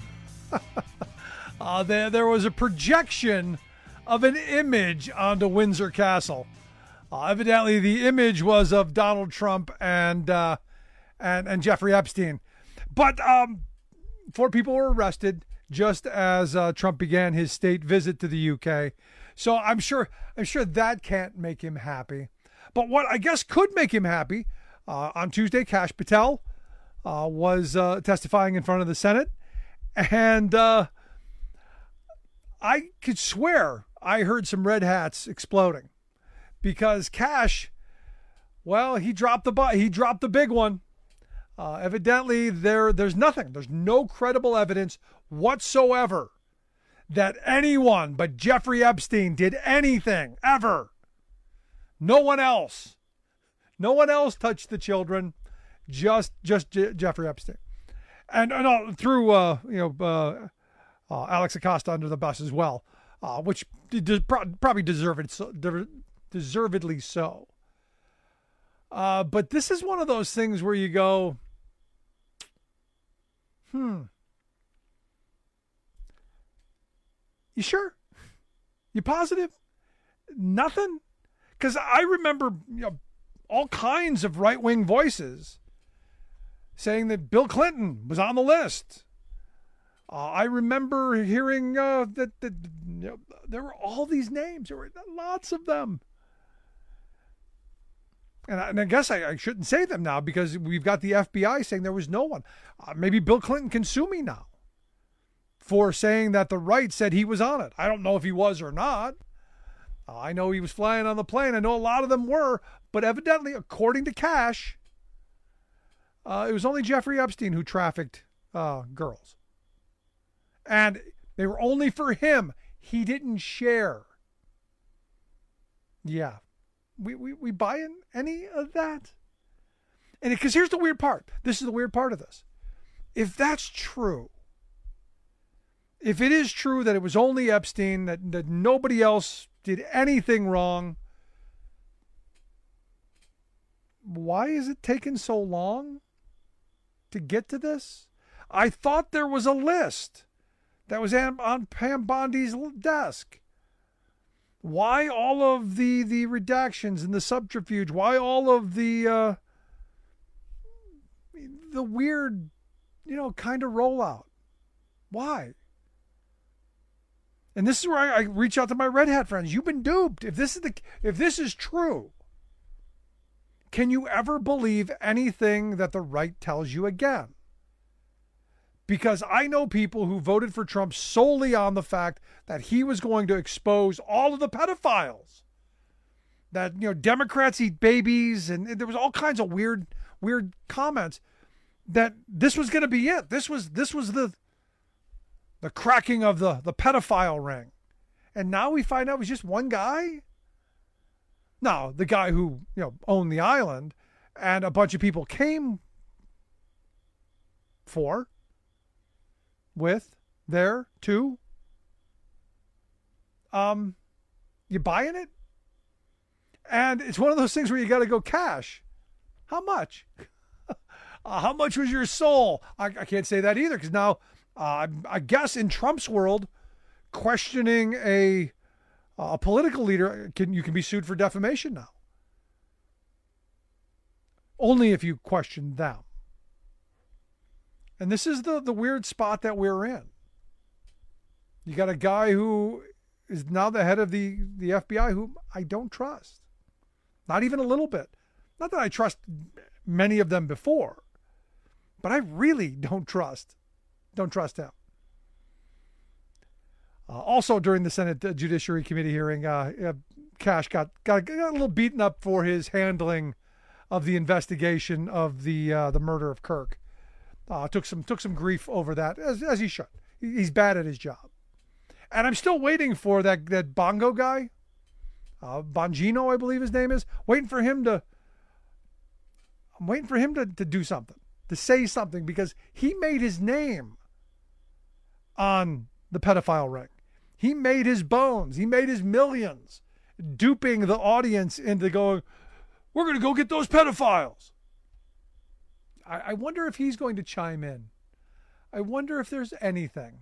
uh, there, there was a projection of an image onto Windsor Castle. Uh, evidently the image was of Donald Trump and, uh, and, and Jeffrey Epstein. But um, four people were arrested just as uh, Trump began his state visit to the U K. So I'm sure, I'm sure that can't make him happy. But what I guess could make him happy, uh, on Tuesday, Kash Patel uh, was uh, testifying in front of the Senate. And uh, I could swear I heard some red hats exploding because Kash, well, he dropped the bu- he dropped the big one. Uh, evidently, there there's nothing. There's no credible evidence whatsoever that anyone but Jeffrey Epstein did anything ever. No one else. No one else touched the children. Just just J- Jeffrey Epstein. And, and uh, threw uh, you know uh, uh, Alex Acosta under the bus as well, uh, which de- pro- probably deserved so, de- deservedly so. Uh, but this is one of those things where you go, hmm. You sure? You positive? Nothing? Because I remember, you know, all kinds of right-wing voices saying that Bill Clinton was on the list. Uh, I remember hearing uh, that, that you know, there were all these names. There were lots of them. And I, and I guess I, I shouldn't say them now because we've got the F B I saying there was no one. Uh, maybe Bill Clinton can sue me now for saying that the right said he was on it. I don't know if he was or not. Uh, I know he was flying on the plane. I know a lot of them were. But evidently, according to Kash, uh, it was only Jeffrey Epstein who trafficked uh, girls. And they were only for him. He didn't share. Yeah. We, we, we buying any of that? And because here's the weird part. This is the weird part of this. If that's true, if it is true that it was only Epstein, that, that nobody else did anything wrong, why is it taking so long to get to this? I thought there was a list that was on Pam Bondi's desk. Why all of the, the redactions and the subterfuge? Why all of the uh, the weird, you know, kind of rollout? Why? And this is where I, I reach out to my red hat friends. You've been duped. If this is the if this is true, can you ever believe anything that the right tells you again? Because I know people who voted for Trump solely on the fact that he was going to expose all of the pedophiles. That, you know, Democrats eat babies, and there was all kinds of weird, weird comments. That this was going to be it. This was this was the the cracking of the the pedophile ring, and now we find out it was just one guy. Now, the guy who, you know, owned the island, and a bunch of people came for. With, there, too. Um, you buying it? And it's one of those things where you got to go, Kash. How much? uh, how much was your soul? I, I can't say that either because now, uh, I guess in Trump's world, questioning a a political leader, can you can be sued for defamation now. Only if you question them. And this is the, the weird spot that we're in. You got a guy who is now the head of the, the F B I who I don't trust. Not even a little bit. Not that I trust many of them before, but I really don't trust, don't trust him. Uh, also during the Senate Judiciary Committee hearing, uh, uh, Kash got, got, got a little beaten up for his handling of the investigation of the uh, the murder of Kirk. Uh, took some took some grief over that, as as he should. He's bad at his job. And I'm still waiting for that, that Bongo guy, uh, Bongino, I believe his name is, waiting for him to, I'm waiting for him to, to do something, to say something, because he made his name on the pedophile ring. He made his bones. He made his millions duping the audience into going, we're going to go get those pedophiles. I, I wonder if he's going to chime in. I wonder if there's anything.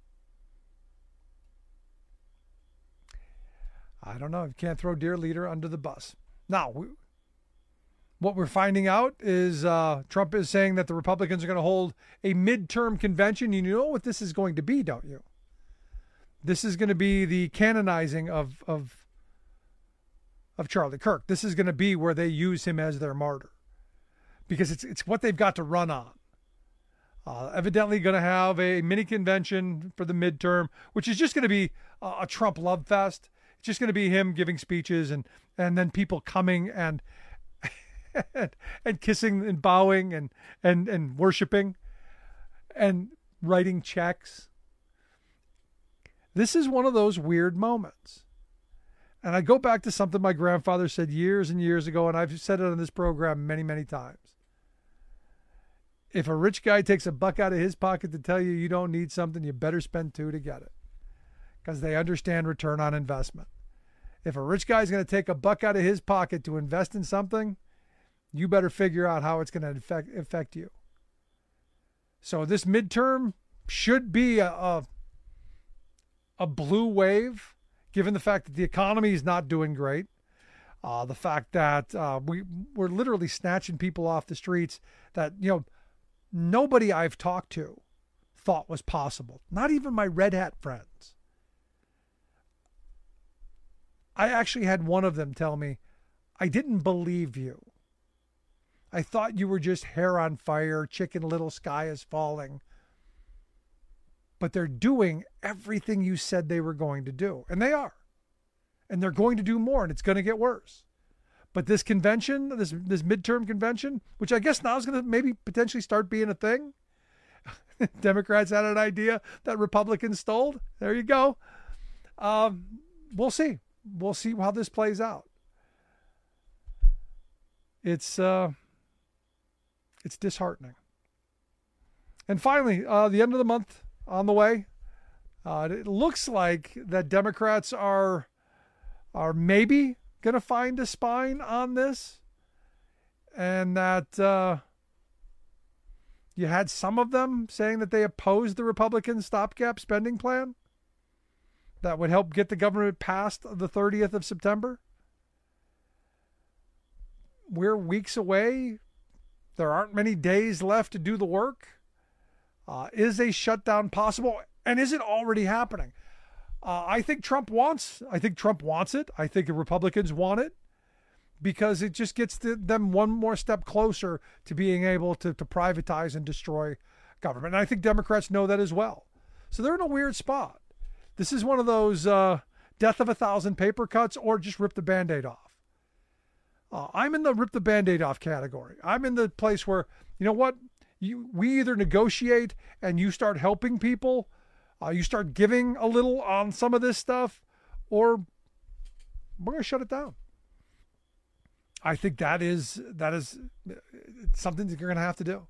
I don't know. You can't throw dear leader under the bus. Now, we, what we're finding out is uh, Trump is saying that the Republicans are going to hold a midterm convention. You know what this is going to be, don't you? This is going to be the canonizing of of of Charlie Kirk. This is going to be where they use him as their martyr, because it's it's what they've got to run on. Uh, evidently going to have a mini convention for the midterm, which is just going to be a, a Trump love fest. It's just going to be him giving speeches and and then people coming and and, and kissing and bowing and and and worshiping and writing checks. This is one of those weird moments. And I go back to something my grandfather said years and years ago, and I've said it on this program many, many times. If a rich guy takes a buck out of his pocket to tell you you don't need something, you better spend two to get it, because they understand return on investment. If a rich guy's going to take a buck out of his pocket to invest in something, you better figure out how it's going to affect, affect you. So this midterm should be a, a a blue wave, given the fact that the economy is not doing great. Uh, the fact that uh, we, we're literally snatching people off the streets that, you know, nobody I've talked to thought was possible. Not even my red hat friends. I actually had one of them tell me, I didn't believe you. I thought you were just hair on fire, Chicken Little, sky is falling. But they're doing everything you said they were going to do. And they are. And they're going to do more, and it's going to get worse. But this convention, this this midterm convention, which I guess now is going to maybe potentially start being a thing. Democrats had an idea that Republicans stole. There you go. Um, we'll see. We'll see how this plays out. It's uh, it's disheartening. And finally, uh, the end of the month on the way. Uh, it looks like that Democrats are are maybe going to find a spine on this, and that uh, you had some of them saying that they opposed the Republican stopgap spending plan that would help get the government past the thirtieth of September. We're weeks away. There aren't many days left to do the work. Uh, is a shutdown possible? And is it already happening? Uh, I think Trump wants, I think Trump wants it. I think the Republicans want it, because it just gets the, them one more step closer to being able to, to privatize and destroy government. And I think Democrats know that as well. So they're in a weird spot. This is one of those uh, death of a thousand paper cuts, or just rip the Band-Aid off. Uh, I'm in the rip the Band-Aid off category. I'm in the place where, you know what? You, we either negotiate and you start helping people, uh, you start giving a little on some of this stuff, or we're going to shut it down. I think that is that is something that you're going to have to do.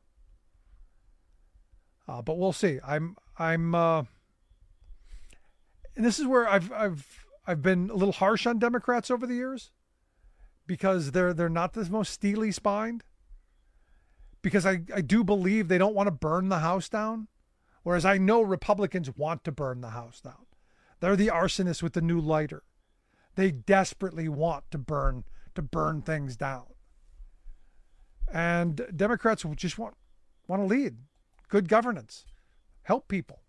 Uh, but we'll see. I'm I'm, uh, and this is where I've I've I've been a little harsh on Democrats over the years, because they're they're not the most steely spined. Because I, I do believe they don't want to burn the house down. Whereas I know Republicans want to burn the house down. They're the arsonists with the new lighter. They desperately want to burn to burn things down. And Democrats just want, want to lead. Good governance. Help people.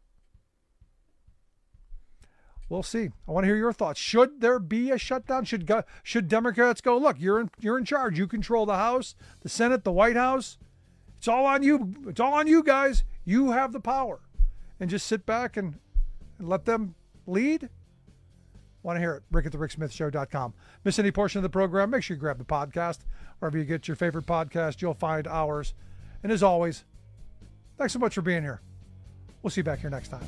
We'll see. I want to hear your thoughts. Should there be a shutdown? Should go, should Democrats go, look, you're in, you're in charge. You control the House, the Senate, the White House. It's all on you. It's all on you guys. You have the power. And just sit back and, and let them lead? Want to hear it? Rick at the rick smith show dot com. Miss any portion of the program, make sure you grab the podcast. Wherever you get your favorite podcast, you'll find ours. And as always, thanks so much for being here. We'll see you back here next time.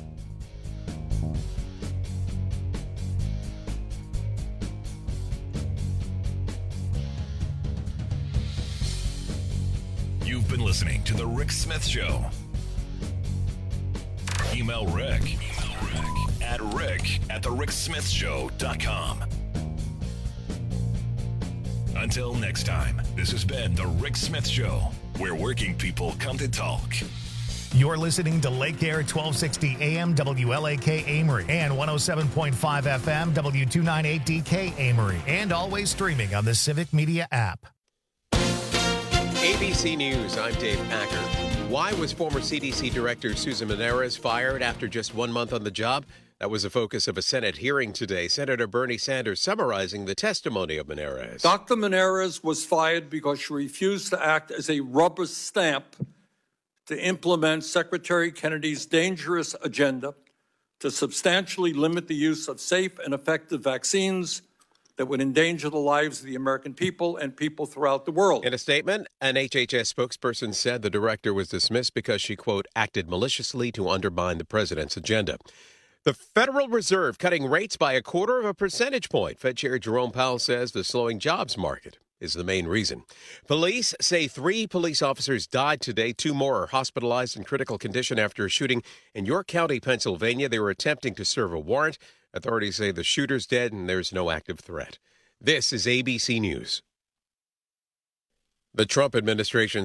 You've been listening to The Rick Smith Show. Email Rick, Email Rick at rick at the rick smith show dot com. Until next time, this has been The Rick Smith Show, where working people come to talk. You're listening to Lake Air twelve sixty A M W L A K Amory and one oh seven point five F M W two ninety-eight D K Amory, and always streaming on the Civic Media app. A B C News, I'm Dave Packer. Why was former C D C Director Susan Menares fired after just one month on the job? That was the focus of a Senate hearing today. Senator Bernie Sanders summarizing the testimony of Menares. Doctor Menares was fired because she refused to act as a rubber stamp to implement Secretary Kennedy's dangerous agenda to substantially limit the use of safe and effective vaccines that would endanger the lives of the American people and people throughout the world. In a statement, an H H S spokesperson said the director was dismissed because she, quote, acted maliciously to undermine the president's agenda. The Federal Reserve cutting rates by a quarter of a percentage point. Fed Chair Jerome Powell says the slowing jobs market is the main reason. Police say three police officers died today. Two more are hospitalized in critical condition after a shooting in York County, Pennsylvania. They were attempting to serve a warrant. Authorities say the shooter's dead and there's no active threat. This is A B C News. The Trump administration